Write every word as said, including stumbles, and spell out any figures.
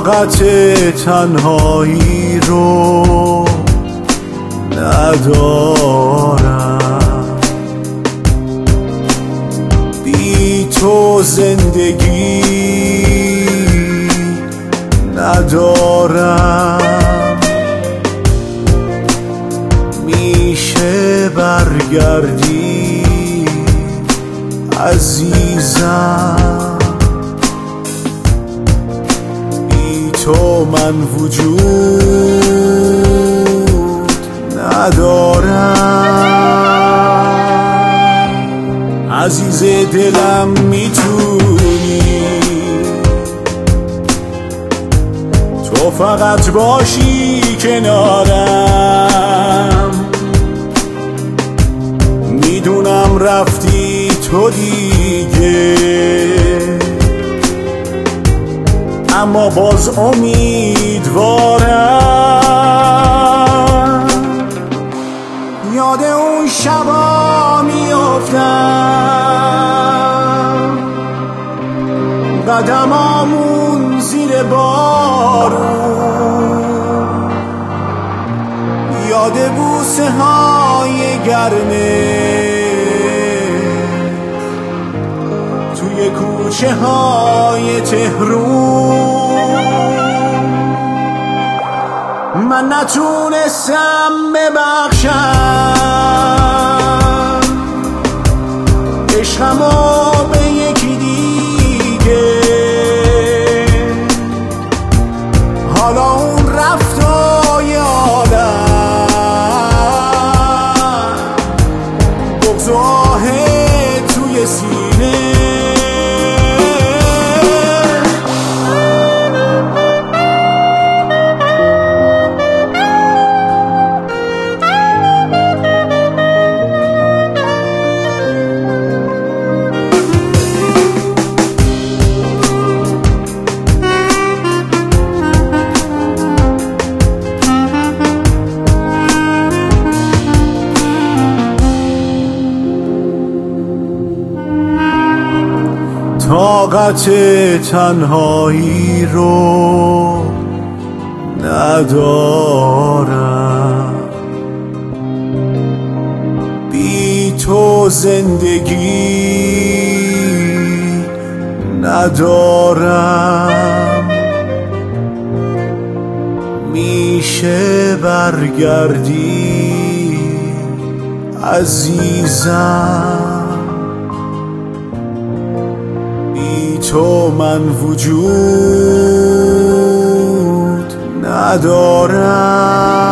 طاقت تنهایی رو ندارم، بی تو زندگی ندارم. میشه برگردی عزیزم، بی تو من وجود ندارم. عزیز دلم میتونی تو فقط باشی کنارم، میدونم رفتی تو دیگه، اما باز امیدوارم. یاد اون شبا میافتم، قدمامون زیر بارون، یاد بوسه های گرمه توی کوچه های تهرون. من نتونستم ببخشم عشقمو به یکی دیگه، حالا اون رفت و یادم بغض و آه توی سینه. طاقت تنهایی رو ندارم، بی تو زندگی ندارم. میشه برگردی عزیزم، تو من وجود ندارم.